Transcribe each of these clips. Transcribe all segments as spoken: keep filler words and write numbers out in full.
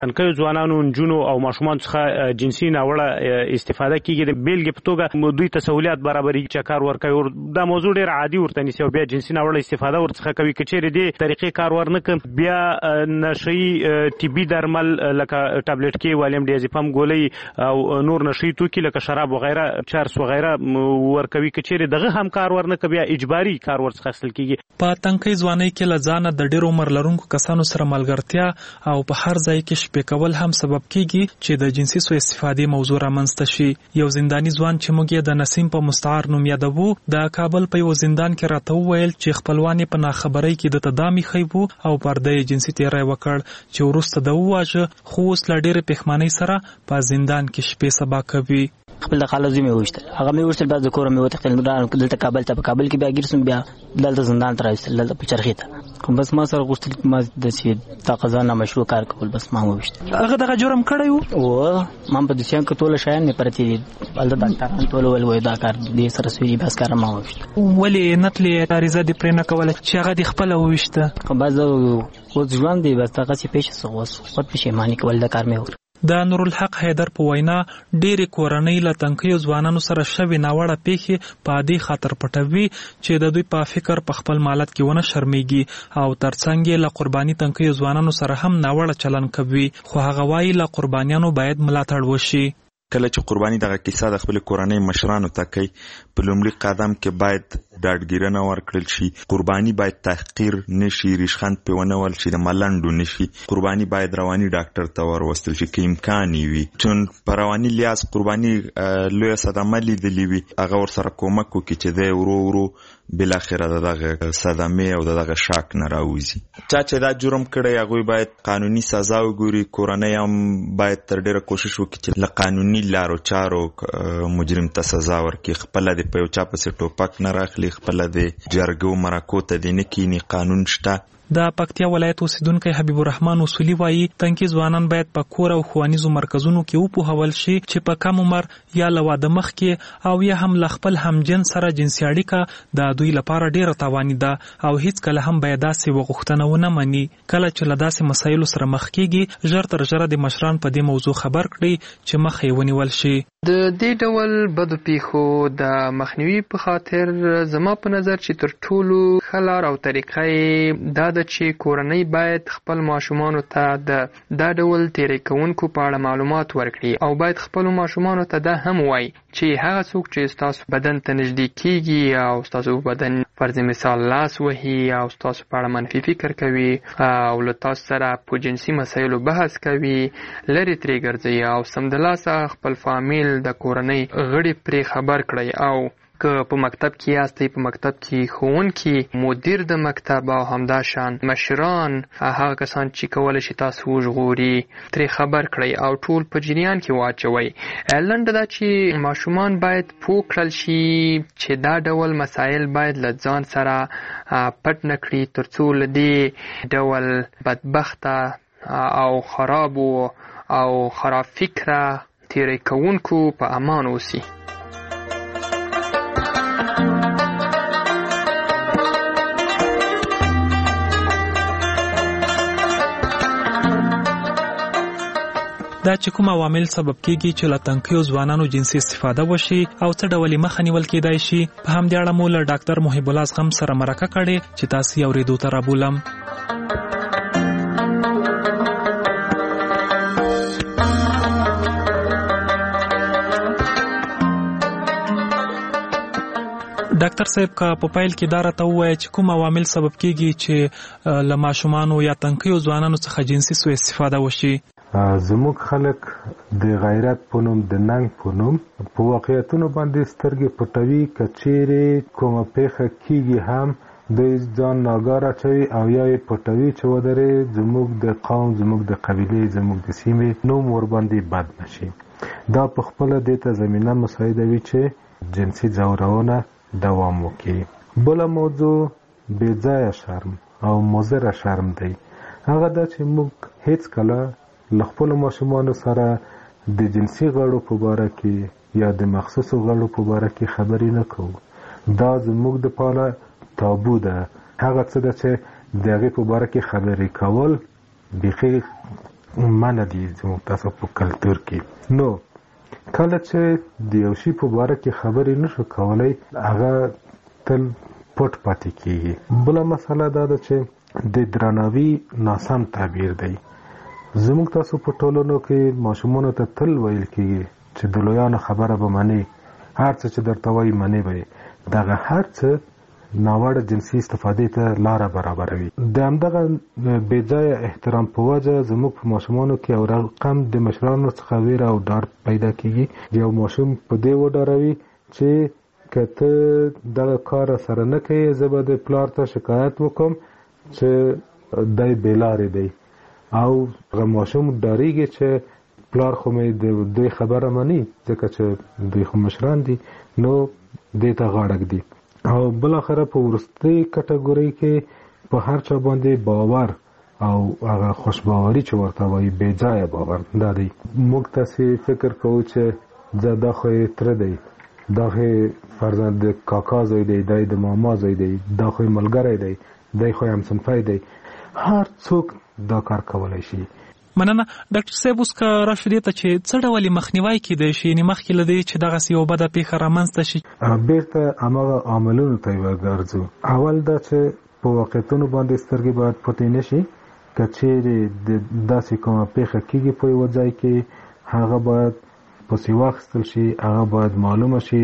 تنکیو ځوانانو نجونو او ماشومان څخه جنسي ناوړه استفاده کیږي د بیلګې په توګه دوی ته سہولیات برابري چې کار ورکوي دا موضوع ډیر عادي ورته نیسي او بیا جنسي ناوړه استفاده ورڅخه کوي که چیرې دې طریقې کار ورنکړي بیا نشي طبي درمل لکه ټابلیټ کې والیم ډیازیپام ګولۍ او نور نشي توکي لکه شراب وغیرہ چرس وغیرہ ورکوي که چیرې دغه هم کار ورنکړي بیا اجباري کار ورڅخه اخیستل کیږي. په تنکي ځوانۍ کې لزانه د ډیر عمر لرونکو کسانو سره ملګرتیا او په هر ځای کې شپې کول هم سبب کیږي چې د جنسي سوء استفادې موضوع رامنځته شي. یو زنداني ځوان چې موږ یې د نسیم په مستعار نوم یادوو د کابل په یو زندان کې راته وویل چې خپلوان یې په ناخبرۍ کې د تدامي خیبو او پرده یې جنسي تیری وکړ چې وروسته د وواژه خو اوس له ډېرې پښیمانۍ سره په زندان کې شپې سبا کوي. خپل د خاله زوی مې وشتل هغه مې وشتل بعد د کور مې وتښتل دلته کابل ته په کابل کې بیا ګرځم بیا دلته زندان ته راوستل دلته په چرخې ته بس ما سره غوښتل ما د چې تقاضا نامشروع کار کول بس ما وشتل. هغه دغه جرم کړی و او ما په دسیان کې ټول شایان نه پرتی دي بل د ډاکټران ټول ول وای دا کار دې سره سوي بس کار ما وشتل. ولې نتلې عریضه دې پرې نه کوله چې هغه دې خپل وشته خو باز او ځوان دی بس هغه چې پېښه سوس خود پښیماني کول د کار مې وکړ. د نورالحق حیدر په وینا ډېرې کورنۍ له تنکیو ځوانانو سره شوې ناوړه پیښې په عادي خاطر پټوي چې د دوی په فکر په خپل مالت کې ونه شرمېږي او ترڅنګ یې له قرباني تنکیو ځوانانو سره هم ناوړه چلن کوي خو هغه وایي له قربانیانو باید ملاتړ وشي. کله چې قرباني دغه کیسه د خپل کورنۍ مشرانو ته کوي په لومړي قدم کې باید ډاډګیرنه ورکړل شي. قرباني باید تحقیر نشي ریشخند په ونول شي د ملنډو نشي. قرباني باید رواني ډاکټر ته وروستل شي که امکان وي چون په رواني لیاز قرباني لویه صدمه لیدلې وي هغه ورسره کومک وکړي چې دی ورو ورو بالاخره دغه صدمې او دغه شاک نه راوځي. چا چې دا جرم کړی هغوی باید قانوني سزا وګوري. کورنۍ هم باید تر ډیره کوشش وکړي چې له قانوني لارو چارو مجرم ته سزا ورکړي. خپله د په یو چا پسې ټوپک نه راخلي خپله د جرګو مرکو ته دې نه کیني. قانون شته. د پکتیا ولایت اوسیدونکی حبیب الرحمن اصولي وایي تنکي ځوانان باید په کور او ښوونیزو مرکزونو کې وپوهول شي چې په کم عمر یا له واده مخکې او یا هم له خپل همجنس سره جنسي اړیکه د دوی لپاره ډیره تاواني ده او هیڅکله هم باید داسې وغوښتنه ونه مني. کله چې له داسې مسایلو سره مخ کیږي ژر تر ژره د مشران په دې موضوع خبر کړي چې مخ یې ونیول شي. د دې ډول بدو پیښو د مخنیوي په خاطر زما په نظر چې تر ټولو ښه لار او طریقه یې دا ده چې کورنۍ باید خپل ماشومانو ته د دا ډول تیری کوونکو په اړه معلومات ورکړي او باید خپلو ماشومانو ته دا هم وایي چې هغه څوک چې ستاسو بدن ته نږدې کیږي او ستاسو بدن فرض مثال لاس وهي او ستاسو په اړه منفي فکر کوي او له تاسو سره په جنسي مسایلو بحث کوي لرې ترې ګرځئ او سمدلاسه خپل فامیل د کورنۍ غړي پرې خبر کړئ او که په مکتب کې یاستئ په مکتب کې ښوونکي مدیر د مکتب او همداشان مشران هغه کسان چې کولی شي تاسو وژغوري ترې خبر کړئ او ټول په جریان کې واچوئ. لنډه دا چې ماشومان باید پوه کړل شي چې دا ډول مسایل باید له ځان سره پټ نه کړي تر څو له دې ډول بدبخته او خرابو او خراب فکره تیری کوونکو په امان اوسي. دا چې کوم عوامل سبب کیږي چې له تنکیو ځوانانو جنسي استفاده وشي او څه ډول مخه نیول کېدای شي په همدې اړه مو له ډاکټر محب الله زغم سره مرکه کړې چې تاسو یې اورېدو ته رابولم. ډاکټر صاحب کا په پایل کې دا راته ووایه چې کوم عوامل سبب کیږي چې له ماشومانو یا تنکیو ځوانانو څخه جنسي سوء استفاده وشي. زموږ خلک د غیرت په نوم د ننګ په نوم په واقعیتونو باندې سترګې پټوي. که چیرې کومه پیښه کیږي هم دوی ځان ناګار اچوي او یا یې پټوي چې ودرې زموږ د قوم زموږ د قبیلې زموږ د سیمې نوم ورباندې بد نشي. دا په خپله دې ته زمینه مساعدوي چې جنسي ځورونه دوام وکړي. بله موضوع بې ځایه شرم او مضره شرم دی. هغه دا چې موږ هیڅ کله له خپلو ماشومانو سره د جنسي غړو په باره کې یا د مخصوصو غړو په باره کې خبرې نه کوو. دا زموږ دپاره تابو ده. هغه څه ده چې د هغې په باره کې خبرې کول بیخي منع دي زموږ تاسو په کلتور کې. نو کله چې د یو شي په باره کې خبرې نشو کولای هغه تل پټ پاتې کیږي. بله مسله دا ده چې د درناوي ناسم تعبیر دی. زموږ تاسو په ټولنو کې ماشومانو ته تل ویل کیږي چې د لویانو خبره به منې، هر څه چې درته وایي منې به یې. دغه هر څه ناوړه جنسي استفادې ته لاره برابروي. د همدغه بې ځایه احترام په وجه زموږ په ماشومانو کې یو رقم د مشرانو څخه ویره او ډار پیدا کیږي. یو ماشوم په دې وډاروي چې که ته دغه کار سره نه کوې زه به د پلار ته شکایت وکړم چې دی بېلارې دی، او هغه ماشوم ډارېږي چې پلار خو مې د دوی خبره مني ځکه چې دوی خو مشران دي، نو دې ته غاړه ږدي. او بالاخره په وروستۍ کټګورۍ کې په هر چا باندې باور او هغه خوشباوري چې ورته وایي بې ځایه باور دا دی. موږ تاسې فکر کوو چې زه دا خو یې تره دی، دا خو یې فرضاً د کاکا زوی دی، دی د ماما زوی دی، دا خو یې ملګری دی، دی خو یې همصنفی دی. هر څوک دا کار کولی شي. مننه ډاکټر صاحب. اوس که راشو دې ته چې څه ډول مخنیوی کیدای شي، یعنې مخکې له دې چې دغسې یو بده پیښه رامنځته شي؟ بېرته هماغه عاملونو ته یې وګرځو. اول دا چې په واقعیتونو باندې سترګې باید پټې نه شي. که چیرې د داسې کومه پیښه کېږي په یوه ځای کې هغه باید پسې واخیستل شي، هغه باید معلومه شي،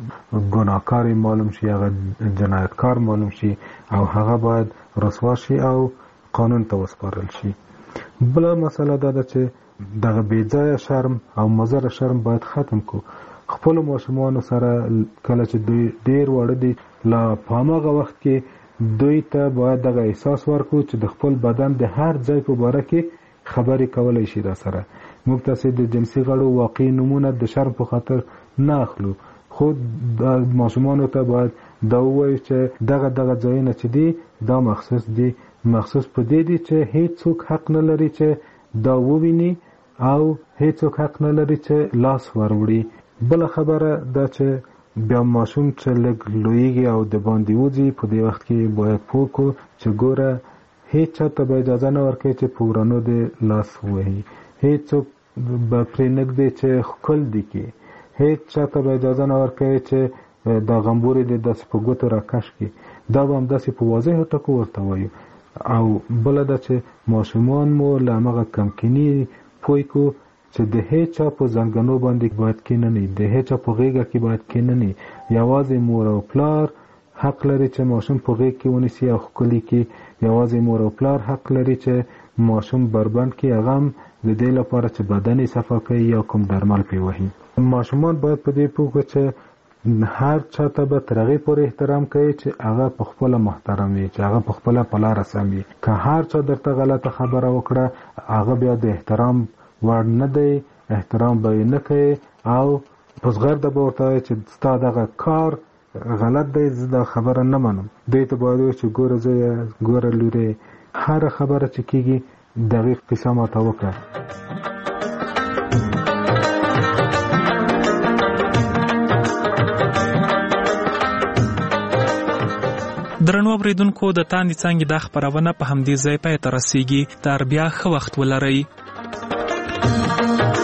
ګناهکار معلوم شي، هغه جنایتکار معلوم شي، او هغه باید رسوا شي او قانون ته وسپارل شي. بله مسله دا ده چې دغه بې ځایه شرم او مضره شرم باید ختم کو. خپلو ماشومانو سره کله چې دوی ډېر واړه دي لا په هماغه وخت کې دوی ته باید دغه احساس ورکړو چې د خپل بدن د هر ځای په باره کې خبرې کولی شي را سره. موږ تاسې د جنسي غړو واقعي نومونه د شرم په خاطر نه اخلو، خو د ماشومانو ته باید دا ووایو چې دغه دغه ځایونه چې دي دا مخصوص دي، مخصوص په دې دي چې هیڅ څوک حق نه لري چې دا وویني او هیڅ څوک حق نه لري چې لاس وروړي. بله خبره دا چې بیا ماشوم چې لږ لویږي او د باندې وځي په دې وخت کې باید پوه کړو چې ګوره هیڅ چا ته به اجازه نه ورکوي چې په ورانو دې لاس ووهي، هیڅ څوک به پرې نږدې چې ښکل دي کړي، هیڅ چا ته به اجازه نه ورکوي چې دا غمبورې دې داسې په ګوتو راکش کړي. دا به همداسې په واضحو ټکو ورته وایو. او بله ده چې ماشومان مو له همغه کمکیني پوه کړو چې د هیڅ چا په زنګنو باندې باید کېنني، د هیڅ چا په غېږه کې باید کېنني. یوازې مور او پلار حق لري چې ماشوم په غېږ کې ونیسي او ښکلي کړي. یوازې مور او پلار حق لري چې ماشوم بربند کړي، هغه هم د دې لپاره چې بدن یې صفا کوي یا کوم درمل پرې وهي. ماشومان باید په دې پوه کړو چې هر چا ته به تر هغې پورې احترام کوي چې هغه په خپله محترم وي، چې هغه په خپله په لاره سم وي. که هر چا درته غلطه خبره وکړه هغه بیا د احترام وړ نه دی، احترام به یې نه کوي او په زغرده به ورته وایي چې ستا دغه کار غلط دی، زه دا خبره نه منم. دوی ته باید وایي چې ګوره زویه، ګوره لورې، هره خبره چې کېږي دقیق قصه ماته وکړه. درنو اوریدونکو، د تاندې څانګې دا خپرونه په همدې ځای پای ته رسیږي. تر بیا ښه وخت ولرئ.